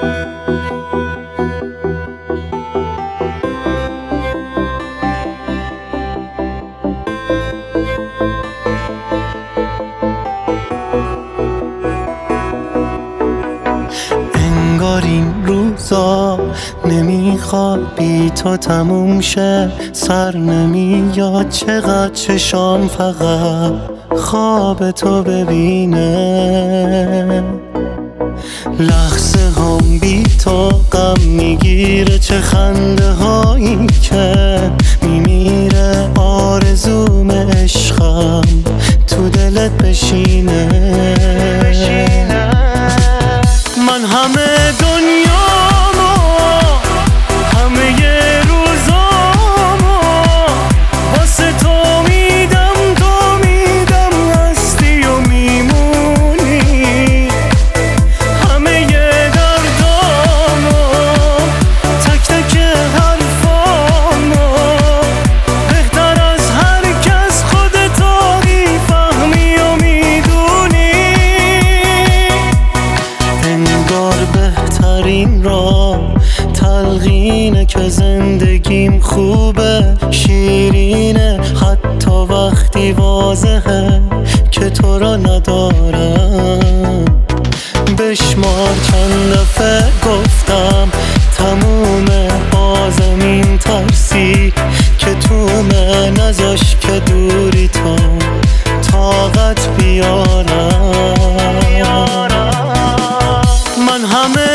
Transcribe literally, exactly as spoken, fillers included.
انگار این روزا نمیخواد بی تو تموم شه، سر نمیاد چقدر چشام فقط خواب تو ببینه. لحظه هم بی تو غم میگیره، چه خنده هایی که میمیره. آرزوم عشقم تو دلت بشینه. من همه دنیامو همه روزامو واسه تو میدم، تو میدم هستی و میمونی. همه دردامو تک تک حرفامو بهتر از هر کس خودتو میفهمی و میدونی. انگار بهترین را تلقینه که زندگیم خوبه، شیرینه حتی وقتی واضحه که تو را ندارم. بشمار چند دفعه گفتم تمومه، بازم این ترسی که تومه نذاش که دوری تو طاقت بیارم. من همه